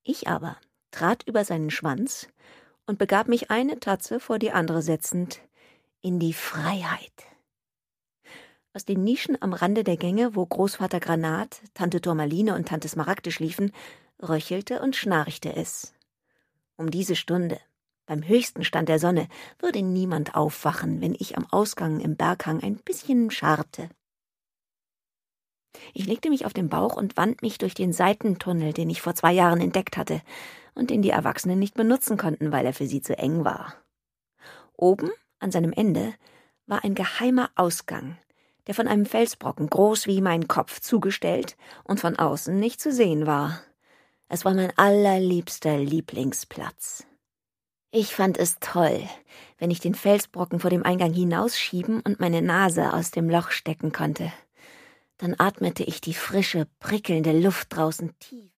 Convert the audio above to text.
Ich aber trat über seinen Schwanz und begab mich eine Tatze vor die andere setzend in die Freiheit. Aus den Nischen am Rande der Gänge, wo Großvater Granat, Tante Turmaline und Tante Smaragde schliefen, röchelte und schnarchte es. Um diese Stunde, beim höchsten Stand der Sonne, würde niemand aufwachen, wenn ich am Ausgang im Berghang ein bisschen scharrte. Ich legte mich auf den Bauch und wand mich durch den Seitentunnel, den ich vor 2 Jahren entdeckt hatte und den die Erwachsenen nicht benutzen konnten, weil er für sie zu eng war. Oben, an seinem Ende, war ein geheimer Ausgang, der von einem Felsbrocken groß wie mein Kopf zugestellt und von außen nicht zu sehen war. Es war mein allerliebster Lieblingsplatz. Ich fand es toll, wenn ich den Felsbrocken vor dem Eingang hinausschieben und meine Nase aus dem Loch stecken konnte. Dann atmete ich die frische, prickelnde Luft draußen tief